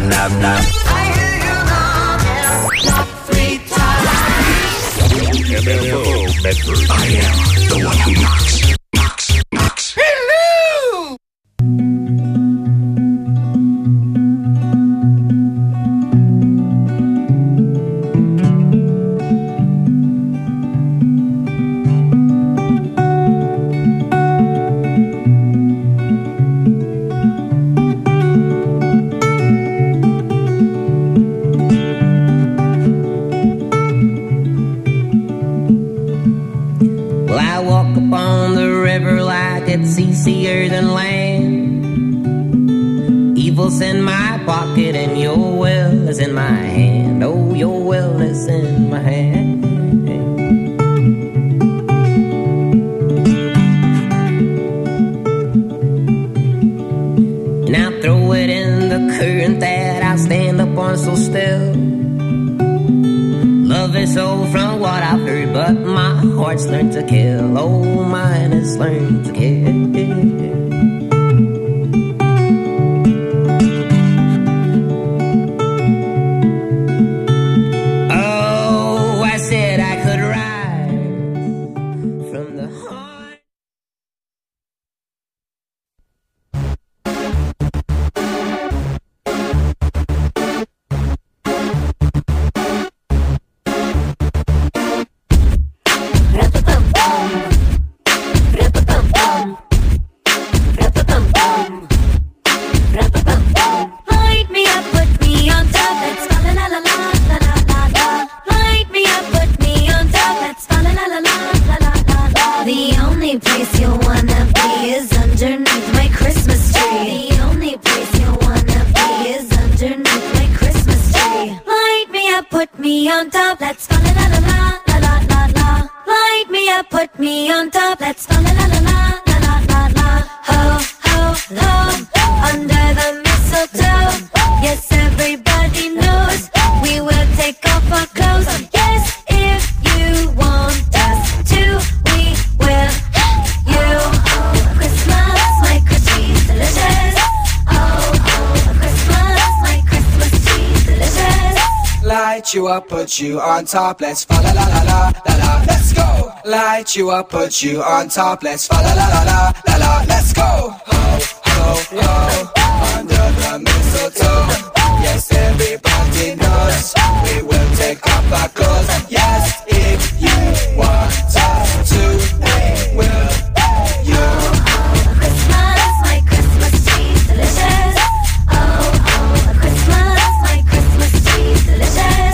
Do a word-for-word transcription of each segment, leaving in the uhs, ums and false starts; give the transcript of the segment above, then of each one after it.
nap, nap. I hear you now, nap three times. M F O Medford. I am the one who knocks, knocks, knocks. Hello! Seasier than land. Evil's in my pocket and your will is in my hand. Oh, your will is in my hand. And I'll throw it in the current that I'll stand up on so still. Love is so from what I've heard, but my heart's learned to kill. Oh, mine has learned to kill. Oh, I said I could rise from the heart. You up, put you on top, let's fa la la la la la la, let's go. Light you up, put you on top, let's fa la la la la la la, let's go. Ho, ho, ho, under the mistletoe. Yes, everybody knows we will take off our clothes. Yes, if you want us to, we will. You. Christmas, my Christmas tree's delicious. Oh, oh, Christmas, my Christmas tree's delicious.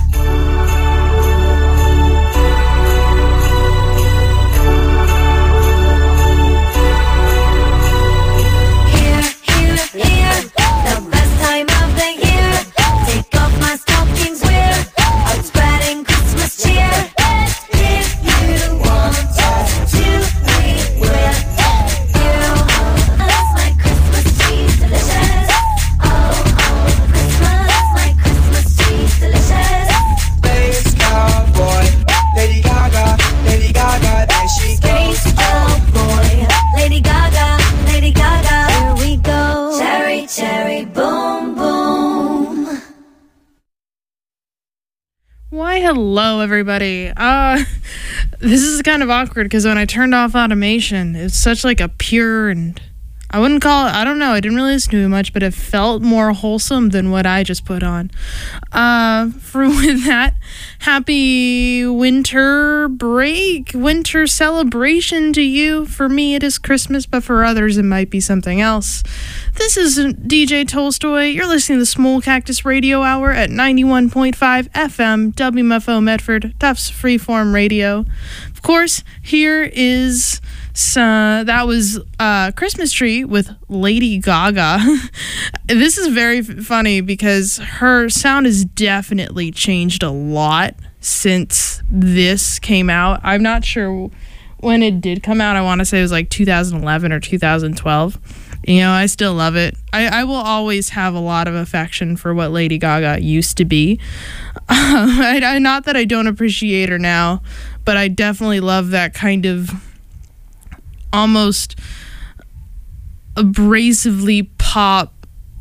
Why, hello, everybody. Uh, this is kind of awkward because when I turned off automation, it's such like a pure and I wouldn't call it, I don't know, I didn't really listen to it much, but it felt more wholesome than what I just put on. Uh, for with that, happy winter break, winter celebration to you. For me, it is Christmas, but for others, it might be something else. This is D J Tolstoy. You're listening to the Small Cactus Radio Hour at ninety-one point five F M, W M F O Medford, Tufts Freeform Radio. Of course, here is... So that was uh, Christmas Tree with Lady Gaga. This is very f- funny because her sound has definitely changed a lot since this came out. I'm not sure when it did come out. I want to say it was like two thousand eleven or two thousand twelve. You know, I still love it. I, I will always have a lot of affection for what Lady Gaga used to be. Uh, I, I, not that I don't appreciate her now, but I definitely love that kind of almost abrasively pop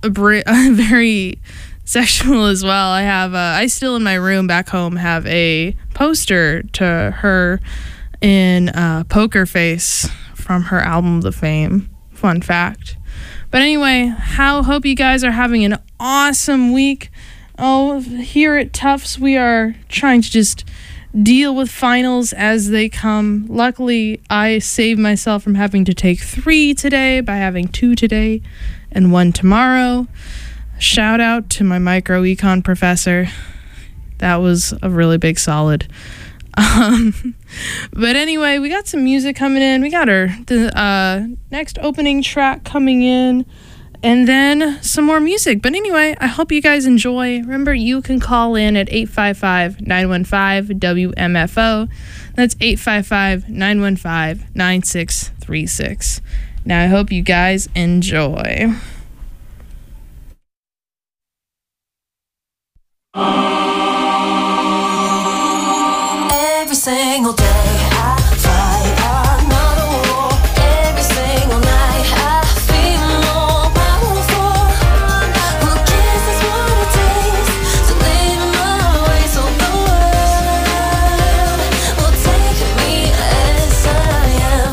br- very sexual as well. I have, uh, I still in my room back home have a poster to her in uh, Poker Face from her album The Fame. Fun fact. But anyway, how hope you guys are having an awesome week. Oh, here at Tufts, we are trying to just deal with finals as they come. Luckily, I saved myself from having to take three today by having two today and one tomorrow. Shout out to my microecon professor. That was a really big solid. Um, but anyway, we got some music coming in. We got our the uh, next opening track coming in, and then some more music. But anyway, I hope you guys enjoy. Remember, you can call in at eight five five, nine one five, W M F O. That's eight five five, nine one five, nine six three six. Now, I hope you guys enjoy. Every single day I fight another war. Every single night I feel more powerful. Who cares is what it takes to live my way so the world will take me as I am.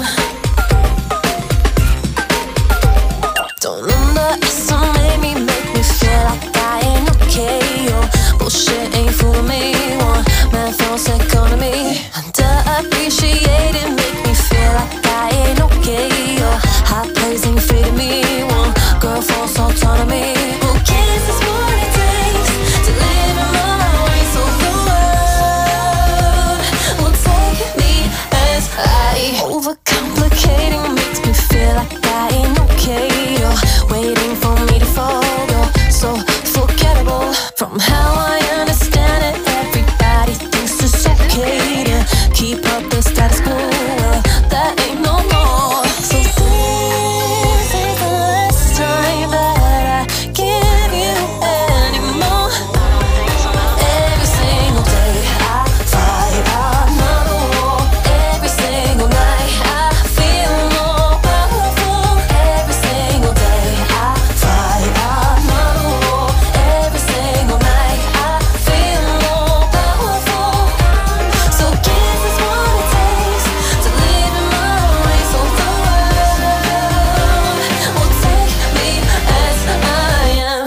Don't underestimate me, make me feel like I ain't okay. Your bullshit ain't fooling me. One man false economy. Underappreciated, make me feel like I ain't okay. Your high praise ain't fitting me. One girl false autonomy. Who cares is what it takes to live in my way so the world will take me as I. Overcomplicating makes me feel like I ain't okay. You're waiting for me to fall. You're so forgettable. From how I understand it, everybody thinks it's okay to keep up the status quo. Well, that ain't no more. So this is the last time that I give you anymore. Every single day I fight another war. Every single night I feel more powerful. Every single day I fight another war. Every single night I feel more powerful. So kiss is what it takes to live in my way so the world will take me as I am.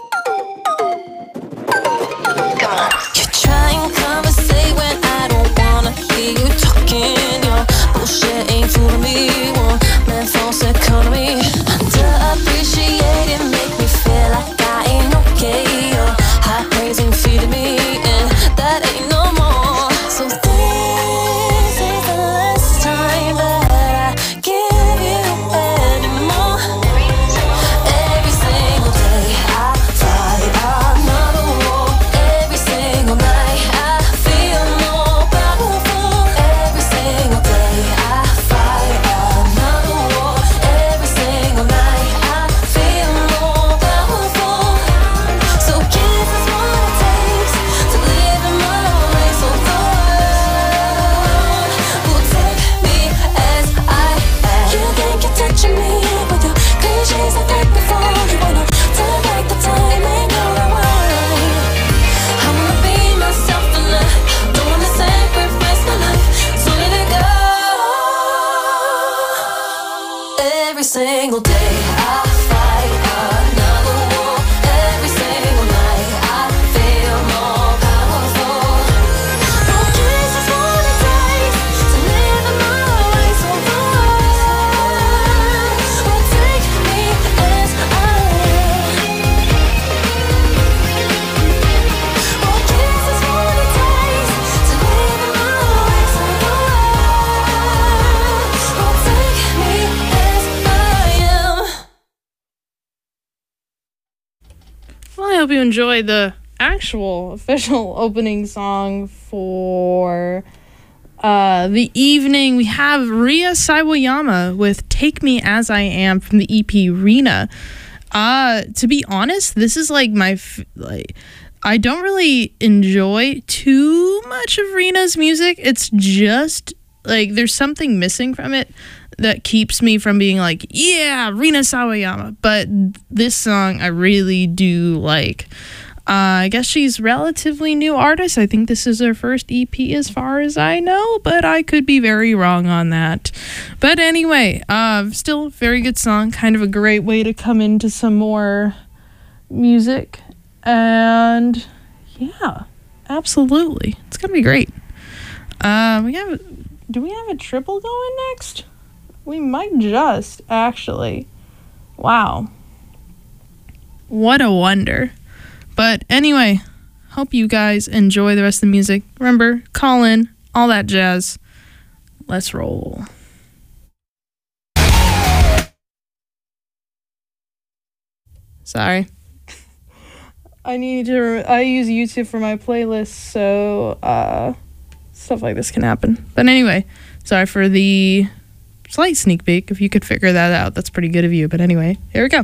Come on. You try and conversate when I don't wanna hear you talking. Your bullshit ain't fooling me. One man false economy. Underappreciated, make me feel like I ain't okay. Your high praise ain't feeding me, and that ain't no more. So this is the last time that I give you anymore. Every single day I fight another war. Every single night I feel more powerful. Every single day I fight another war. Every single night I feel more powerful. So kiss is what it takes to live in my way so the world will take me as I am. You think you're touching me with your cliches like that before. You wanna turn back the time and go rewind. I wanna be myself and I don't wanna sacrifice my life, so let it go. Every single day I fight another war. Every single night I feel more powerful. Who cares is what it takes to live in my way so the world will take me as I am. Who cares is what it takes to live in my way so the world will take me as I am. Well, I hope you enjoyed the actual official opening song for uh, the evening. We have Ria Sawayama with Take Me As I Am from the E P Rena. Uh, to be honest, this is like my, f- like, I don't really enjoy too much of Rena's music. It's just like there's something missing from it. that keeps me from being like, yeah, Rina Sawayama. But this song I really do like. Uh, I guess she's relatively new artist. I think this is her first E P as far as I know, but I could be very wrong on that. But anyway, uh, still a very good song. Kind of a great way to come into some more music. And yeah, absolutely. It's going to be great. Uh, we have, do we have a triple going next? We might just, actually. Wow. What a wonder. But anyway, hope you guys enjoy the rest of the music. Remember, call in, all that jazz. Let's roll. Sorry. I need to, I use YouTube for my playlist, so uh, stuff like this can happen. But anyway, sorry for the slight sneak peek. If you could figure that out, that's pretty good of you. But anyway, here we go.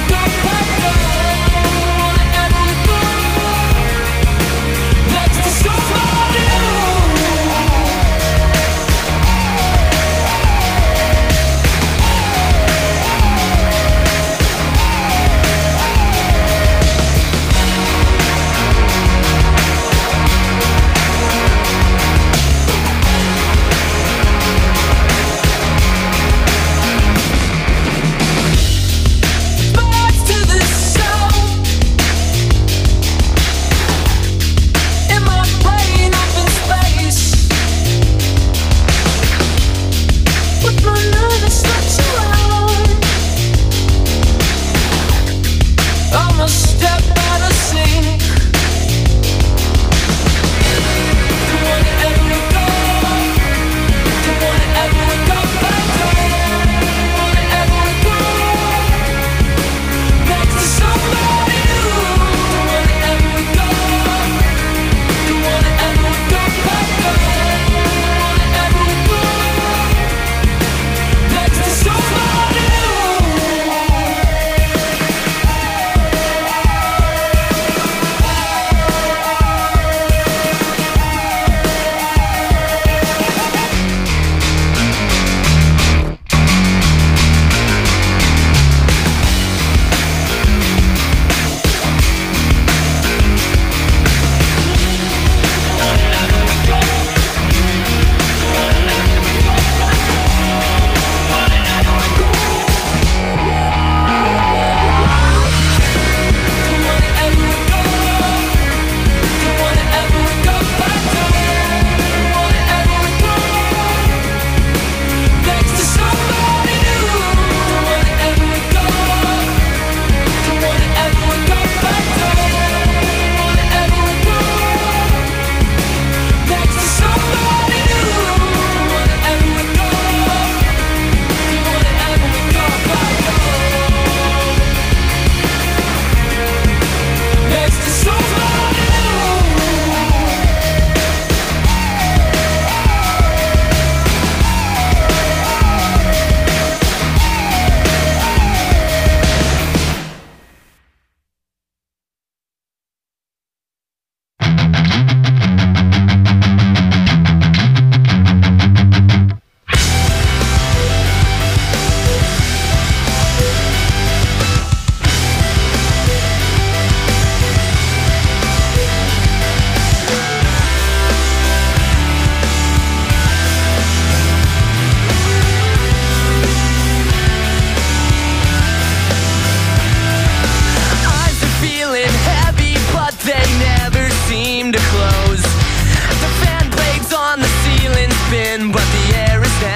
Next to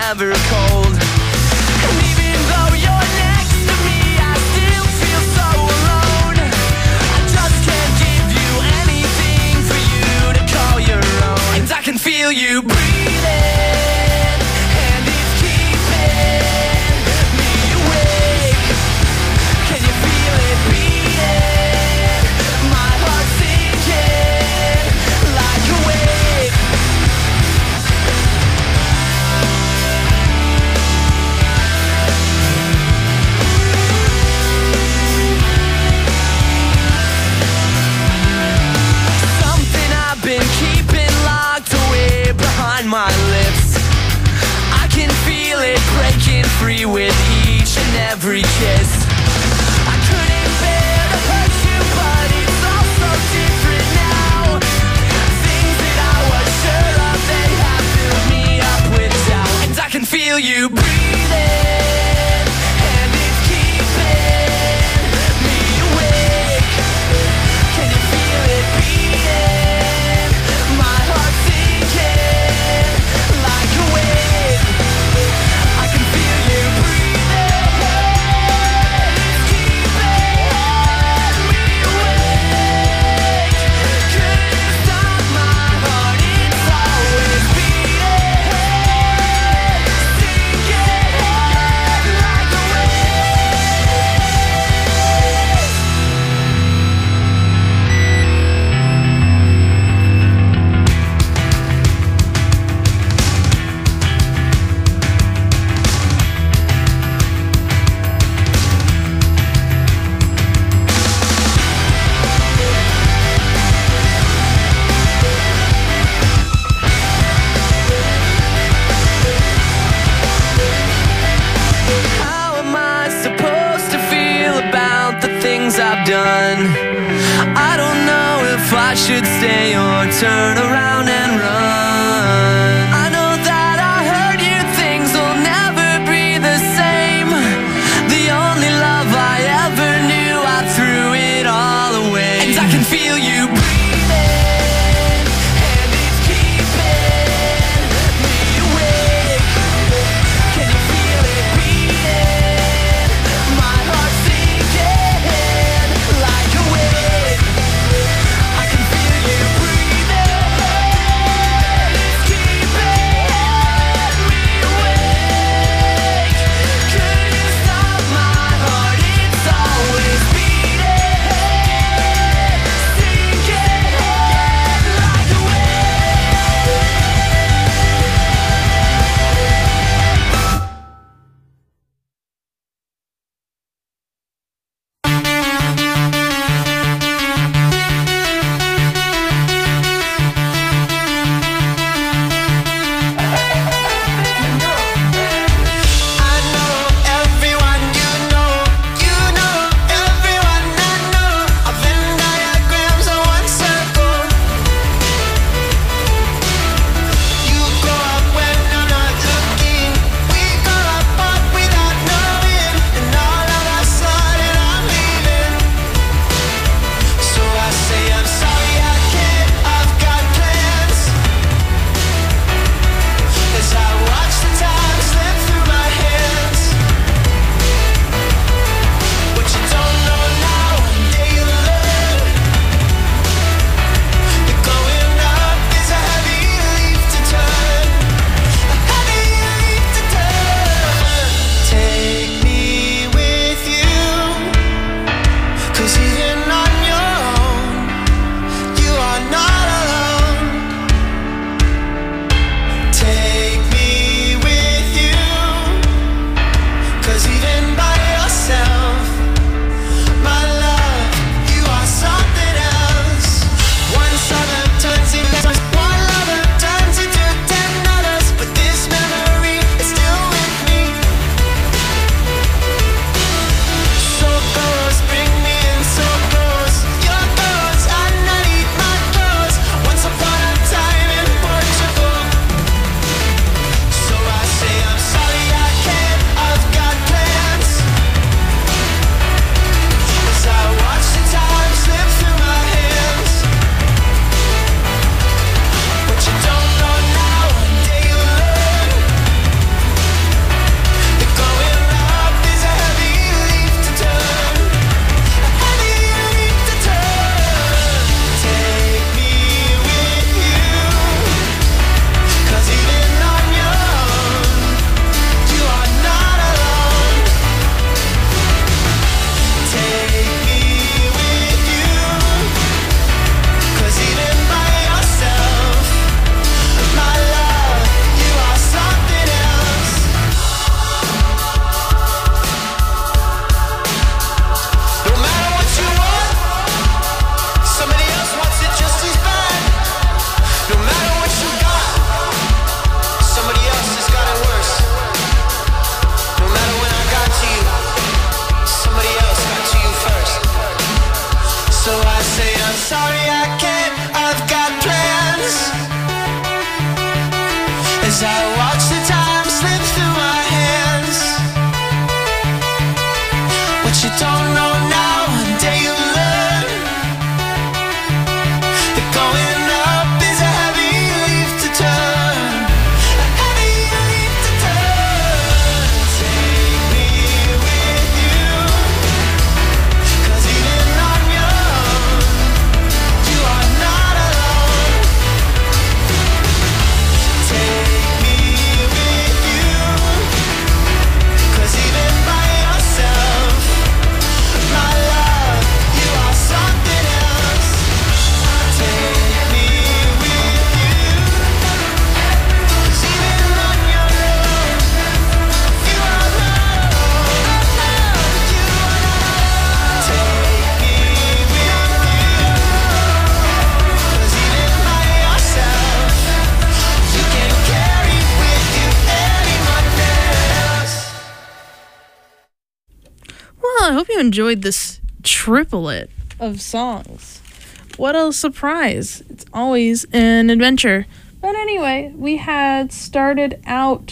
never cold. And even though you're next to me, I still feel so alone. I just can't give you anything for you to call your own. And I can feel you breathing, and it's keeping me awake. Can you feel it beating? My heart's sinking like a wave. Something I've been keeping locked away behind my lips. I can feel it breaking free with each and every kiss. I couldn't bear to hurt you, but it's all so different now. Things that I was sure of, they have filled me up with doubt. And I can feel you breathing, and it's keeping me awake. Can you feel it beating? My heart's sinking like a wave. I can feel you breathing, it's keeping me awake. Could you stop my heart? It's always beating, sinking like a How am I supposed to feel about the things I've done? I don't know if I should stay or turn around and run. I know that I hurt you, things will never be the same. The only love I ever knew, I threw it all away. And I can feel you breathing, and it's keeping me awake. Can you feel it beating? My heart's sinking like a wave. I can feel you breathing, as I watch the time slip through my hands. What you don't know now, one day you'll learn. That going up is a heavy leaf to turn. A heavy leaf to turn. Take me with you, 'cause even on your own, you are not alone. Take me with you, 'cause even by yourself, my love, you are something else. Take me with you, 'cause even on your own, you are alone. You are alone. Take me with you, 'cause even by yourself, you can't carry with you anyone else. Well, I hope you enjoyed this triplet of songs. What a surprise. It's always an adventure. But anyway, we had started out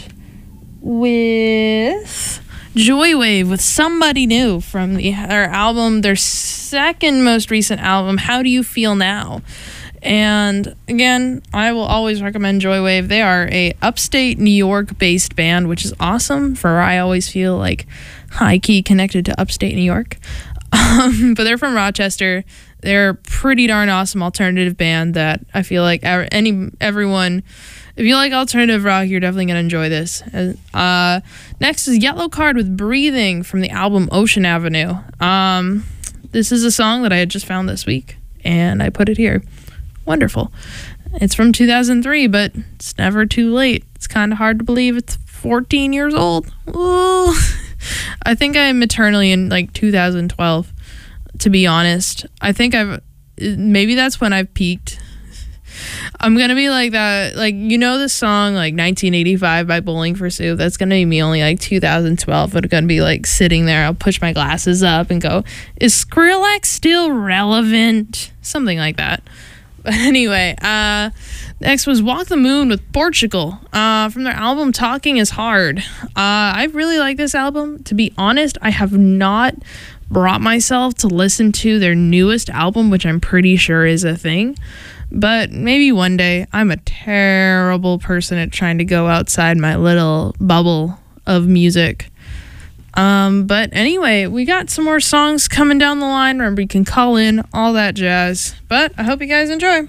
with Joywave with Somebody New from the, their album, their second most recent album, How Do You Feel Now? And again, I will always recommend Joywave. They are a upstate New York based band, which is awesome, for I always feel like high key connected to upstate New York. Um, but they're from Rochester. They're a pretty darn awesome alternative band that I feel like ev- any everyone, if you like alternative rock, you're definitely going to enjoy this. Uh, next is Yellow Card with Breathing from the album Ocean Avenue. Um, this is a song that I had just found this week, and I put it here. Wonderful. It's from two thousand three, but it's never too late. It's kind of hard to believe it's fourteen years old. Ooh. I think I'm eternally in like two thousand twelve, to be honest. I think I've, maybe that's when I've peaked. I'm going to be like that, like, you know the song like nineteen eighty-five by Bowling for Soup? That's going to be me only like two thousand twelve. I'm going to be like sitting there. I'll push my glasses up and go, is Skrillex still relevant? Something like that. But anyway, uh, next was Walk the Moon with Portugal uh, from their album Talking is Hard. Uh, I really like this album. To be honest, I have not brought myself to listen to their newest album, which I'm pretty sure is a thing. But maybe one day. I'm a terrible person at trying to go outside my little bubble of music. Um, but anyway, we got some more songs coming down the line. Remember, you can call in, all that jazz. But I hope you guys enjoy.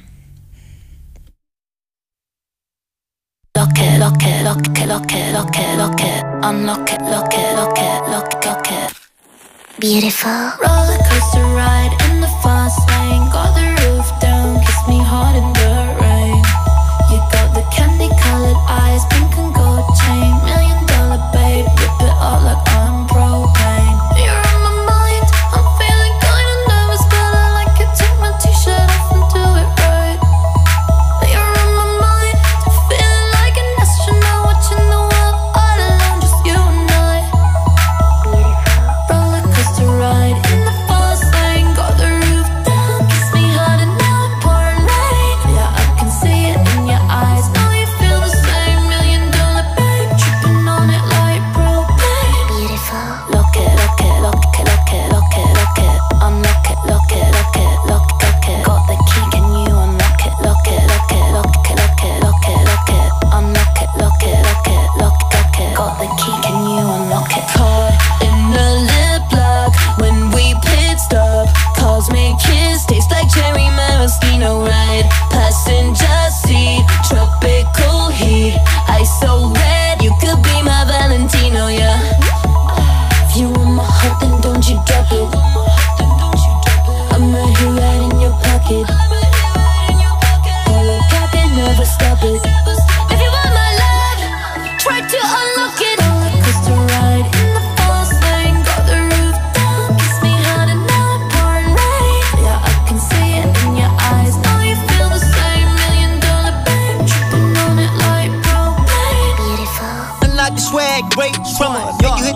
Lock it, lock it, lock it, lock it, lock it, lock it. Unlock it, lock it, lock it, lock it, lock it. Beautiful. Roller coaster ride in the fast lane. Got the roof down, kiss me hard in the rain. You got the candy colored eyes, pink and gold chain. Million dollar babe, rip it up like I'm propane. You're in my mind, I'm feeling kinda nervous, but I like it. Take my t-shirt off and do it right. You're in my mind, feeling like an astronaut, watching the world all alone, just you and I. Roller coaster ride in the fast lane, got the roof down, kiss me hard and now it's pouring rain. Yeah, I can see it in your eyes, know you feel the same. Million dollar babe, tripping on it like propane. Beautiful. Lock it, lock it, lock it, lock it, lock it, lock it. Unlock it, lock it, lock it, lock it, lock it. Got the key, can you unlock it? Lock it, lock it, lock it, lock it, lock it, lock it. Unlock it, lock it, lock it, lock it, lock it. Got the key, can you unlock it? Caught in the lip lock when we pit stop. Cosmic kiss, tastes like cherry maraschino ride. Passenger seat, tropical heat. Ice so red, you could be my Valentino, yeah. If you want my heart, then don't you drop it. I'm right here, right in your pocket. Pull a cap and never stop it. If you want my love, try to unlock it. Roller coaster ride in the fast lane, got the roof down, kiss me hard and now it's pouring rain. Yeah, I can see it in your eyes, know you feel the same. Million dollar babe, tripping on it like propane. Beautiful. Unlock the swag, break from her. Make you hit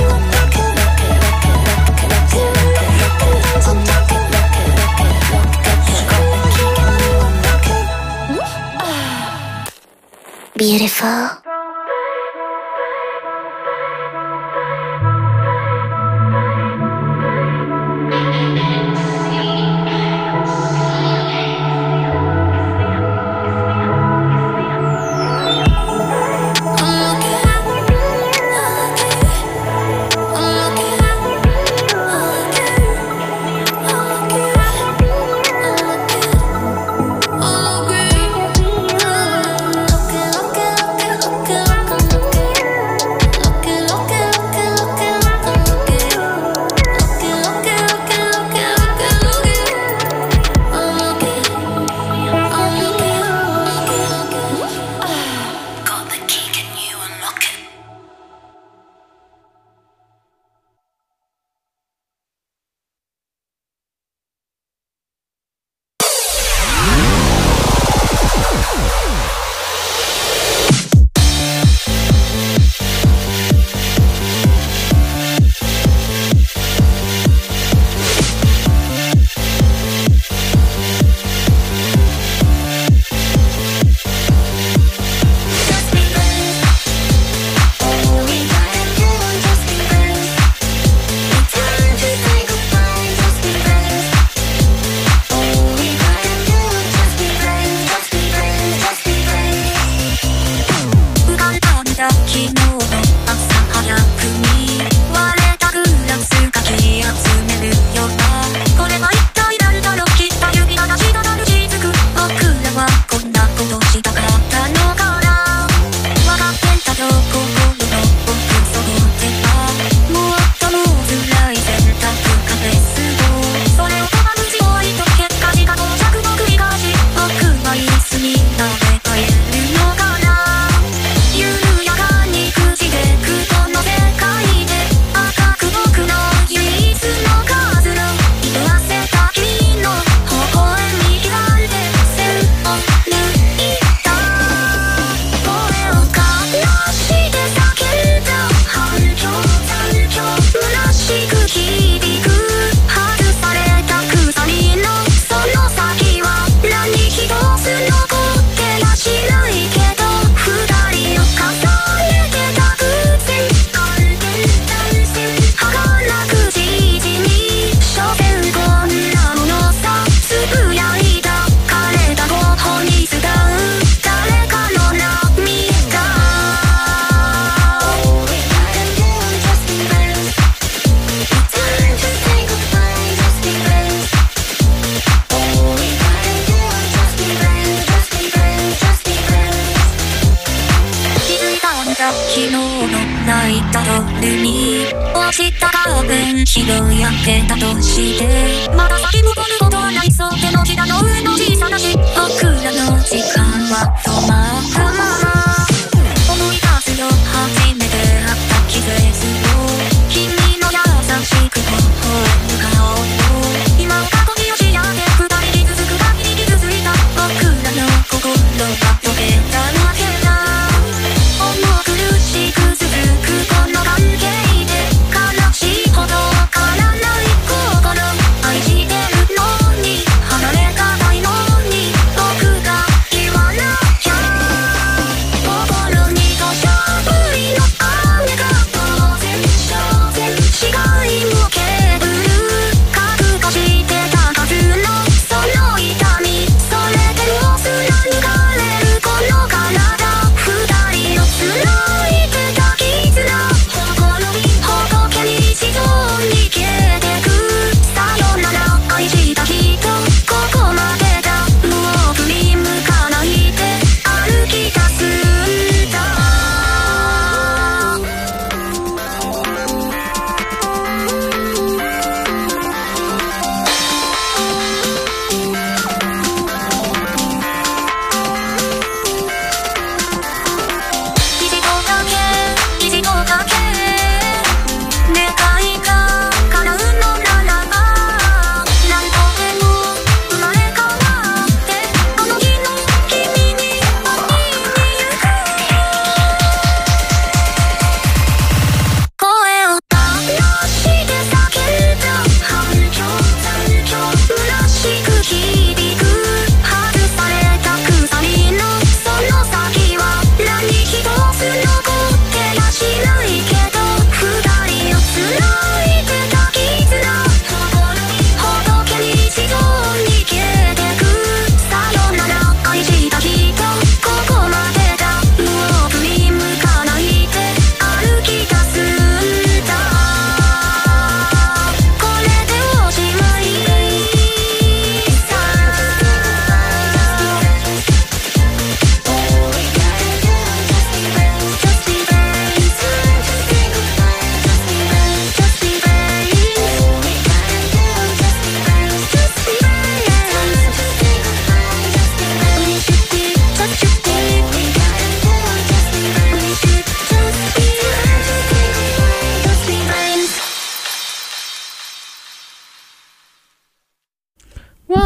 Beautiful.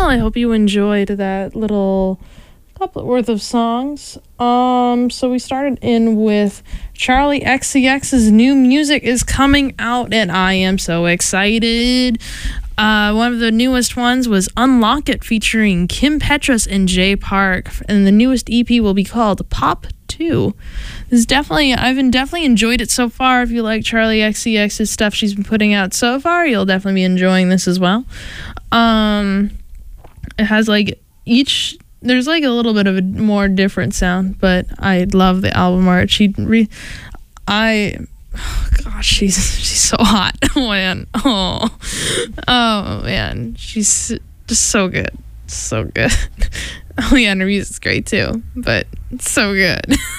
well. I hope you enjoyed that little couplet worth of songs. Um, so we started in with Charlie X C X's new music is coming out, and I am so excited. Uh, one of the newest ones was Unlock It featuring Kim Petras and Jay Park, and the newest E P will be called Pop two. This is definitely, I've been definitely enjoyed it so far. If you like Charlie X C X's stuff she's been putting out so far, you'll definitely be enjoying this as well. Um, it has like each, there's like a little bit of a more different sound, but I love the album art. She, re, I, oh gosh, she's she's so hot, oh man, oh, oh man, she's just so good, so good. Oh yeah, and her music's great too, but it's so good.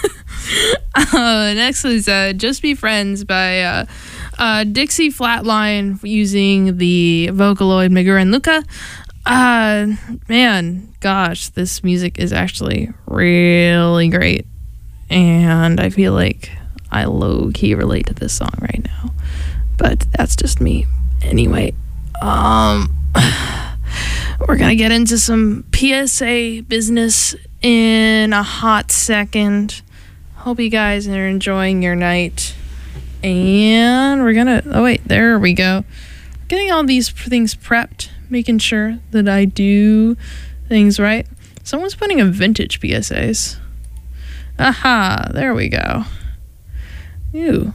uh, next is uh, Just Be Friends by uh, uh, Dixie Flatline using the Vocaloid Megura and Luca. Uh, man, gosh, this music is actually really great, and I feel like I low-key relate to this song right now, but that's just me. Anyway, um... we're going to get into some P S A business in a hot second. Hope you guys are enjoying your night. And we're going to... Oh, wait. There we go. Getting all these things prepped. Making sure that I do things right. Someone's putting in vintage P S As. Aha. There we go. Ew.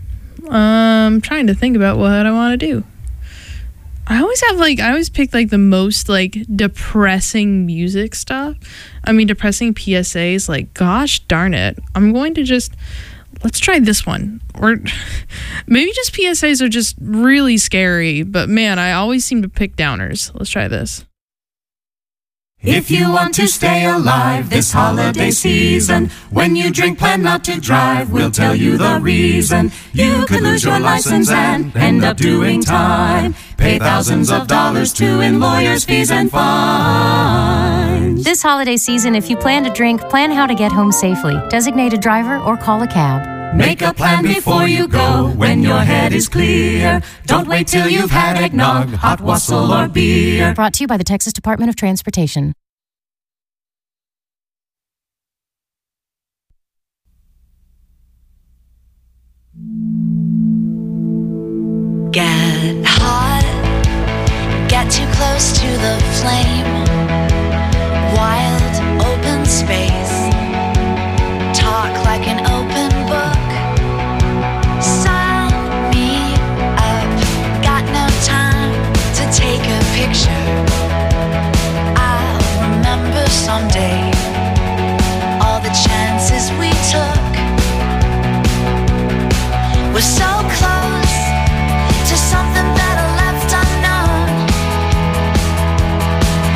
I'm trying to think about what I want to do. I always have like I always pick like the most like depressing music stuff. I mean depressing P S As, like gosh darn it. I'm going to just let's try this one. Or maybe just P S As are just really scary, but man, I always seem to pick downers. Let's try this. If you want to stay alive this holiday season, when you drink, plan not to drive. We'll tell you the reason. You could lose your license and end up doing time. Pay thousands of dollars to in lawyers' fees and fines. This holiday season, if you plan to drink, plan how to get home safely. Designate a driver or call a cab. Make a plan before you go when your head is clear. Don't wait till you've had eggnog, hot wassail, or beer. Brought to you by the Texas Department of Transportation. Get hot, get too close to the flame. Wild, open space. Talk like an open book. Sign me up. Got no time to take a picture. I'll remember someday all the chances we took. We're so close to something better left unknown.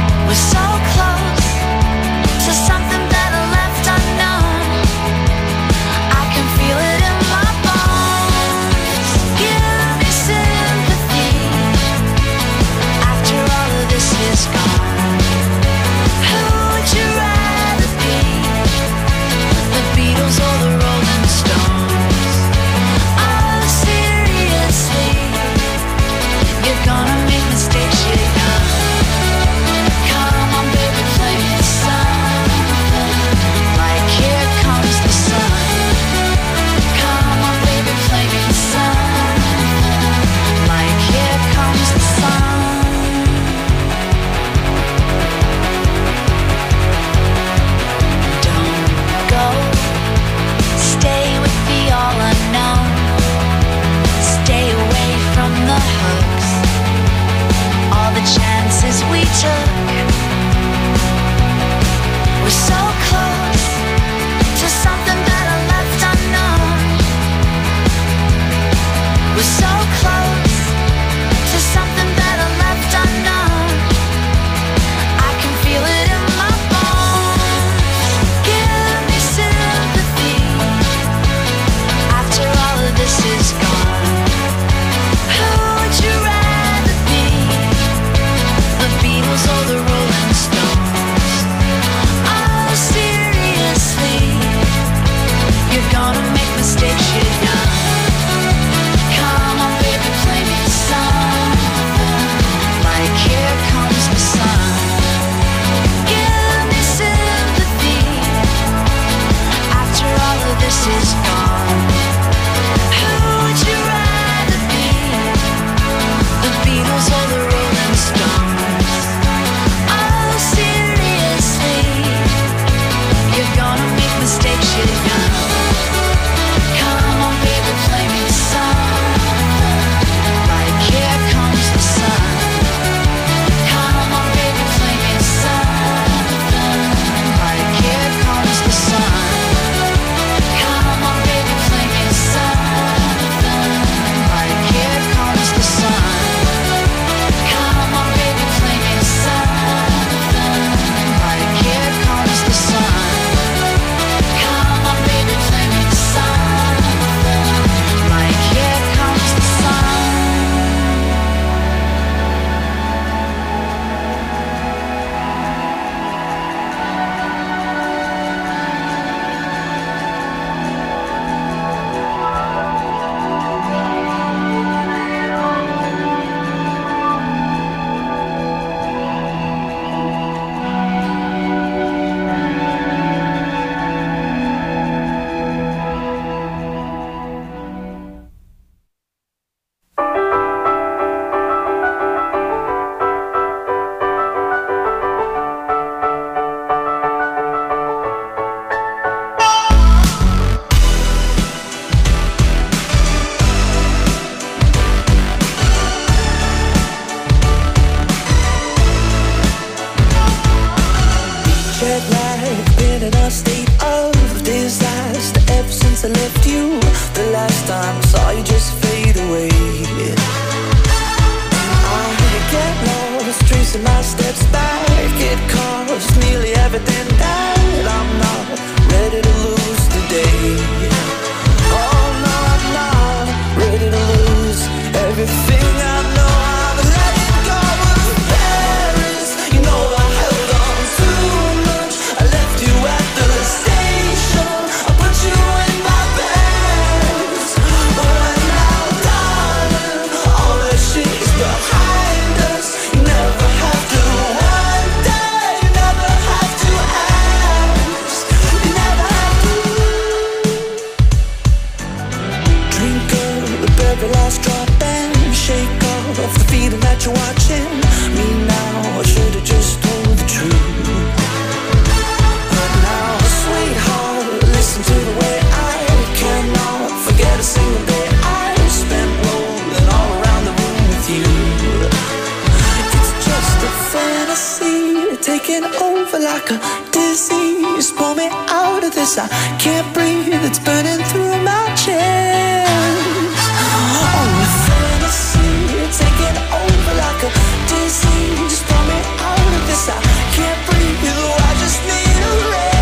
like a disease. Pull me out of this, I can't breathe, it's burning through my chest. Oh, a fantasy taking over like a disease. Pull me out of this, I can't breathe, oh, I just need a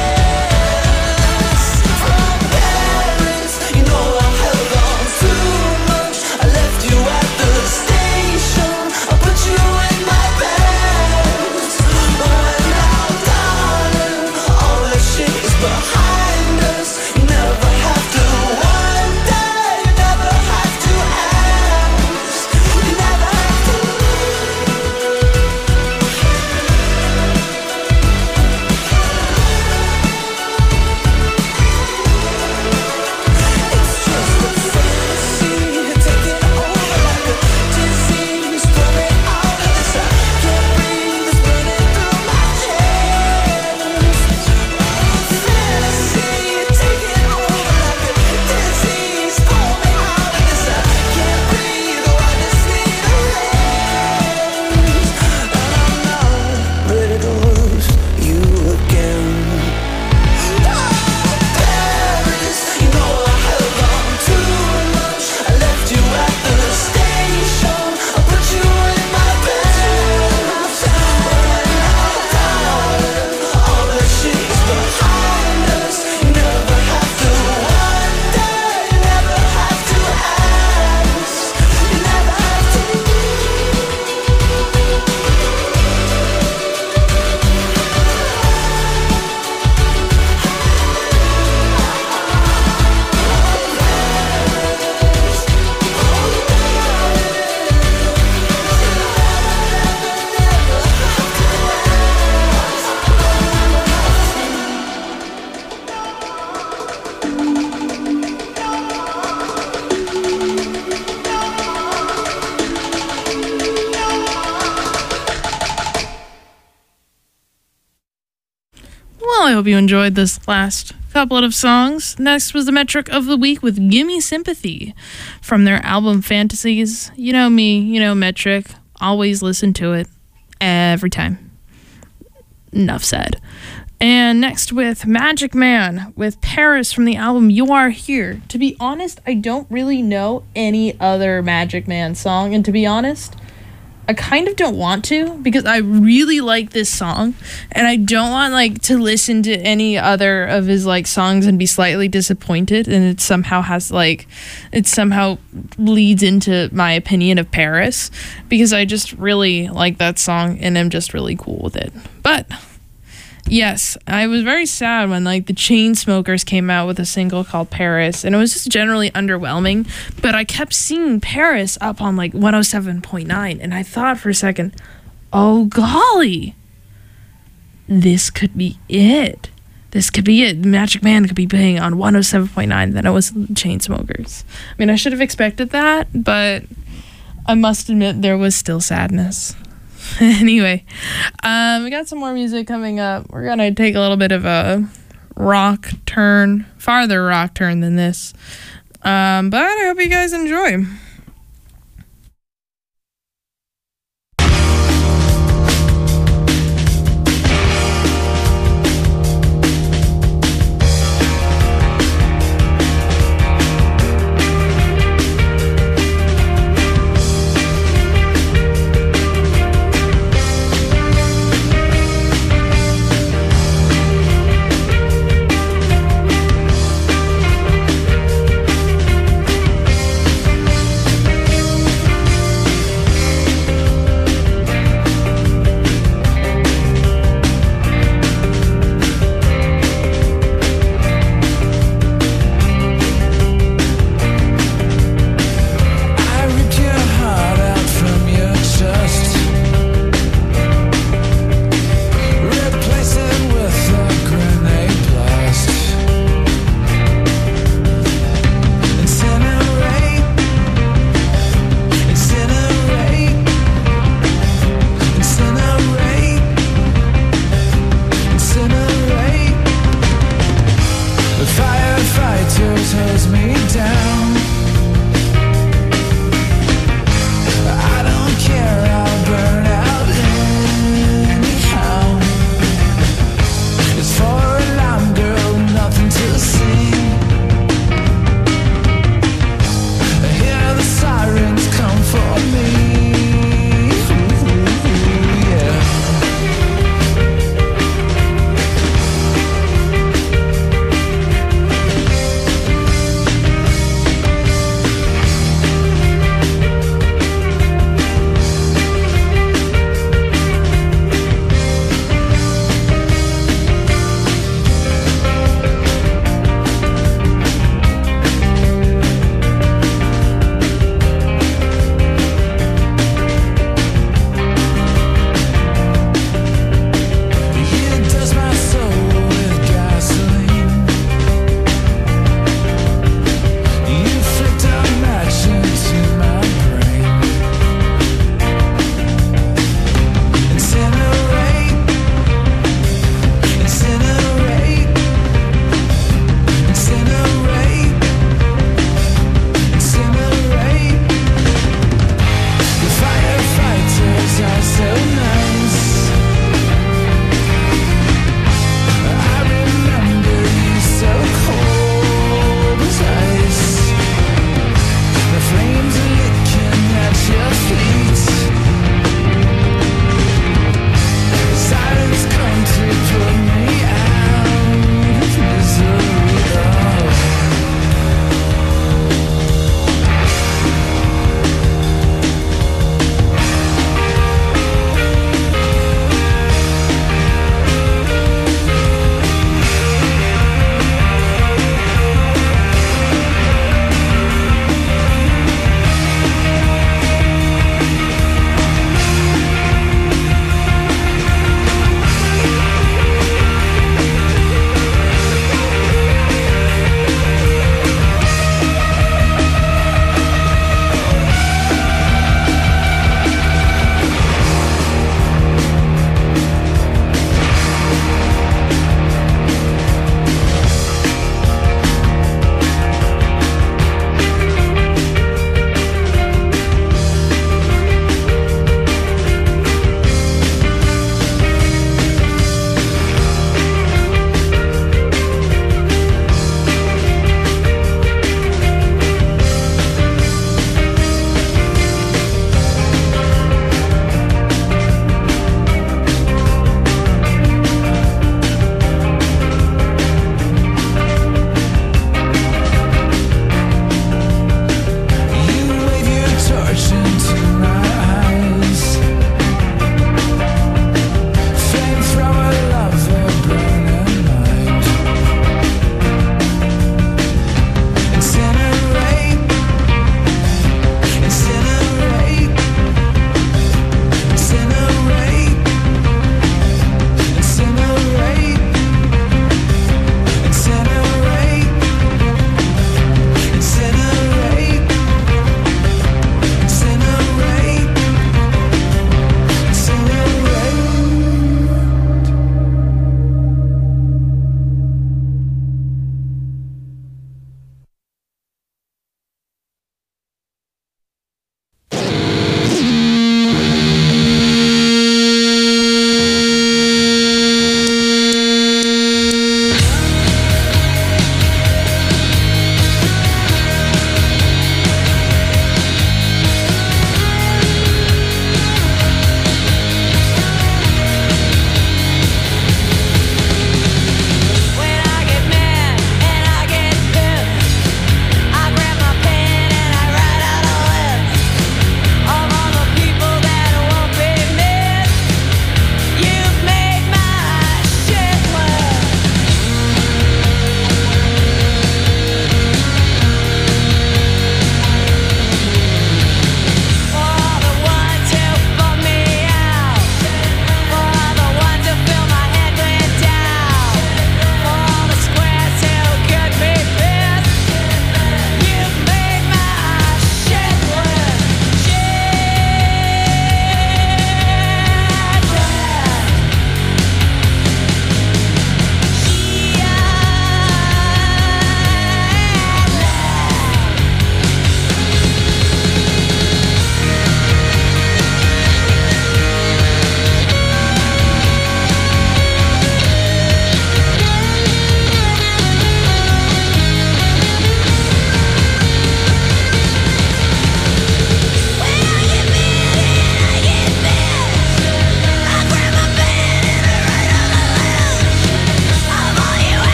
rest. From Paris, you know I held on too much. I left you at the station, I put you in my bed. But now, darling, all that shit is behind us. You never have to wonder, you never have to ask, you never have to. It's just a fantasy taking over like a disease. Pull me out of this, I can't breathe, it's burning through my chest. Fantasy taking over like a disease. Pull me out of this, I can't breathe, oh, I just need a rest. And I'm not ready to lose you again. Paris, you know I held on too much. I left you at the station, I put you in my bed. But now, darling, all that shit is behind us. You never have to wonder, you never have to ask, you never have to. Well, I hope you enjoyed this last couple of songs. Next was the metric of the week with Gimme Sympathy from their album Fantasies. You know me, you know metric. Always listen to it every time. Enough said. And next with Magic Man with Paris from the album You Are Here. To be honest, I don't really know any other Magic Man song. And to be honest, I kind of don't want to, because I really like this song and I don't want like to listen to any other of his like songs and be slightly disappointed, and it somehow has like it somehow leads into my opinion of Paris, because I just really like that song and I'm just really cool with it. But yes, I was very sad when like the Chainsmokers came out with a single called Paris, and it was just generally underwhelming, but I kept seeing Paris up on like one oh seven point nine, and I thought for a second, oh golly, this could be it. This could be it. Magic Man could be playing on one oh seven point nine, then it was Chainsmokers. I mean, I should have expected that, but I must admit there was still sadness. Anyway, um, we got some more music coming up. We're gonna take a little bit of a rock turn, farther rock turn than this. Um, but I hope you guys enjoy.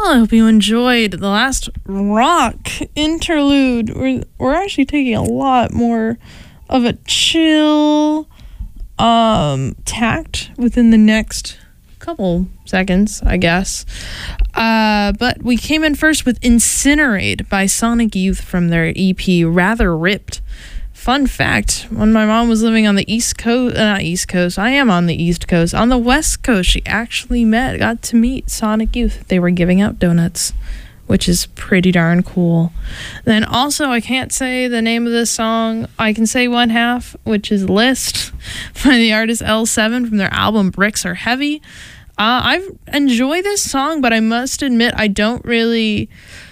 I hope you enjoyed the last rock interlude. We're, we're actually taking a lot more of a chill um, tact within the next couple seconds, I guess. Uh, but we came in first with Incinerate by Sonic Youth from their E P Rather Ripped. Fun fact, when my mom was living on the East Coast, uh, not East Coast, I am on the East Coast, on the West Coast, she actually met, got to meet Sonic Youth. They were giving out donuts, which is pretty darn cool. Then also, I can't say the name of this song. I can say one half, which is List by the artist L seven from their album Bricks Are Heavy. Uh, I enjoy this song, but I must admit I don't really...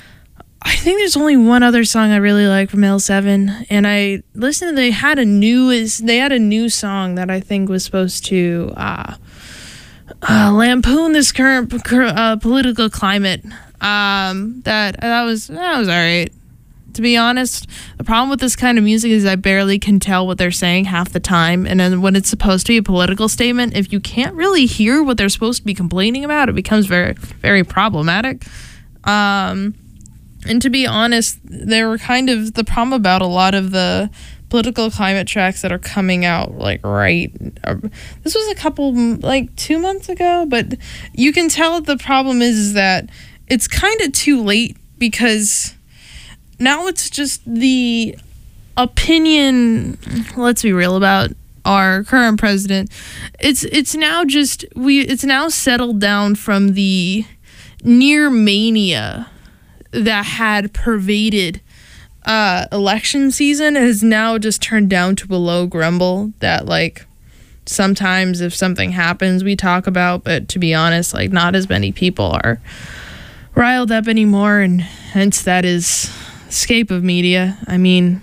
I think there's only one other song I really like from L seven, and I listened. They had a new is they had a new song that I think was supposed to uh, uh, lampoon this current uh, political climate. Um, that that was that was alright. To be honest, the problem with this kind of music is I barely can tell what they're saying half the time, and then when it's supposed to be a political statement, if you can't really hear what they're supposed to be complaining about, it becomes very very problematic. Um. And to be honest, they were kind of the problem about a lot of the political climate tracks that are coming out, like, right. Uh, this was a couple, like, two months ago, but you can tell the problem is, is that it's kind of too late because now it's just the opinion, let's be real about our current president. It's it's now just, we it's now settled down from the near mania that had pervaded uh, election season has now just turned down to a low grumble that, like, sometimes if something happens we talk about, but to be honest, like, not as many people are riled up anymore, and hence that is escape of media. I mean,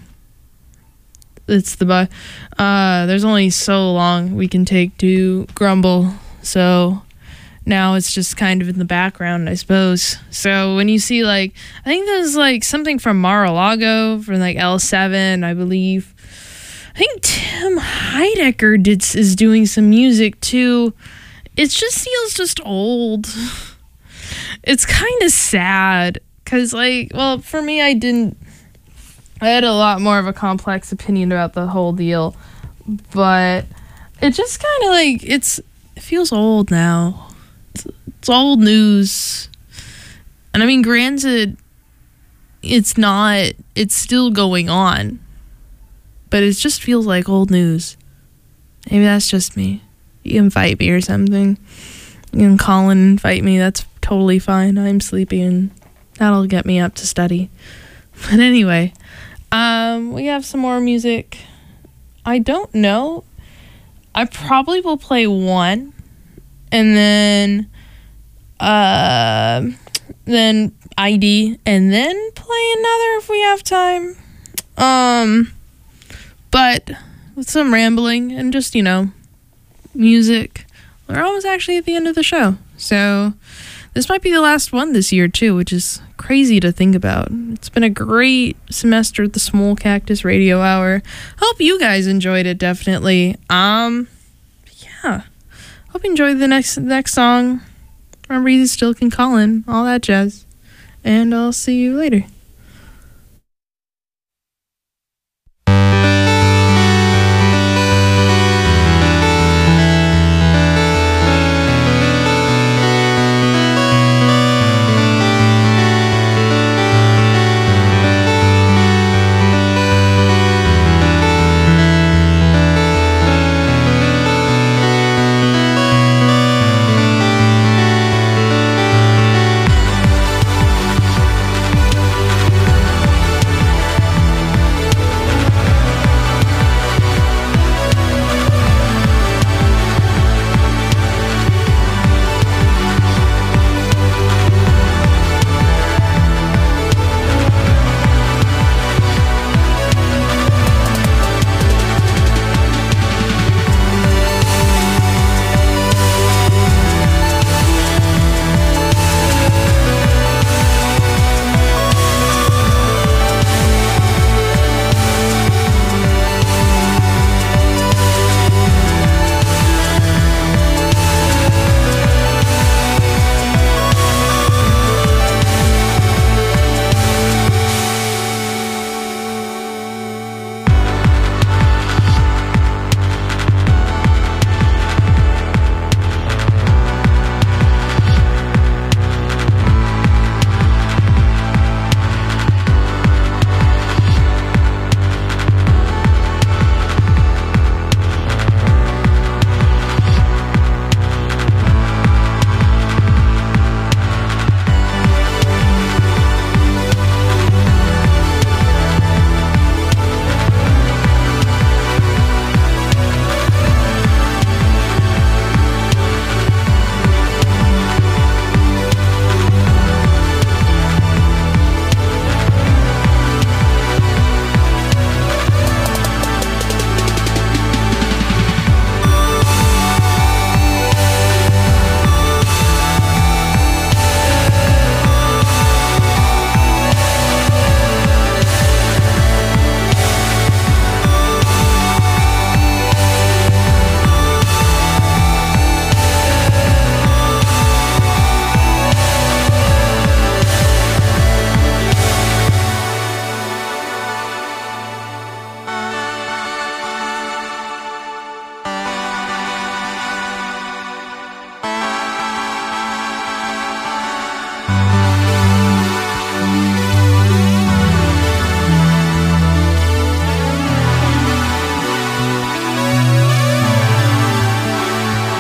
it's the bu- uh there's only so long we can take to grumble, so now it's just kind of in the background, I suppose. So when you see, like, I think there's, like, something from Mar-a-Lago, from, like, L seven, I believe. I think Tim Heidecker did, is doing some music, too. It just feels just old. It's kind of sad, because, like, well, for me, I didn't... I had a lot more of a complex opinion about the whole deal, but it just kind of, like, it's it feels old now. It's old news. And I mean, granted, it's not, it's still going on, but it just feels like old news. Maybe that's just me. You can fight me or something. You can call and invite me. That's totally fine. I'm sleepy and that'll get me up to study. But anyway, um, we have some more music. I don't know. I probably will play one and then uh, then I D, and then play another if we have time. Um, but with some rambling and just, you know, music, we're almost actually at the end of the show. So this might be the last one this year too, which is crazy to think about. It's been a great semester at the Small Cactus Radio Hour. Hope you guys enjoyed it, definitely. Um, yeah. Hope you enjoyed the next next song. Remember, you still can call in, all that jazz. And I'll see you later.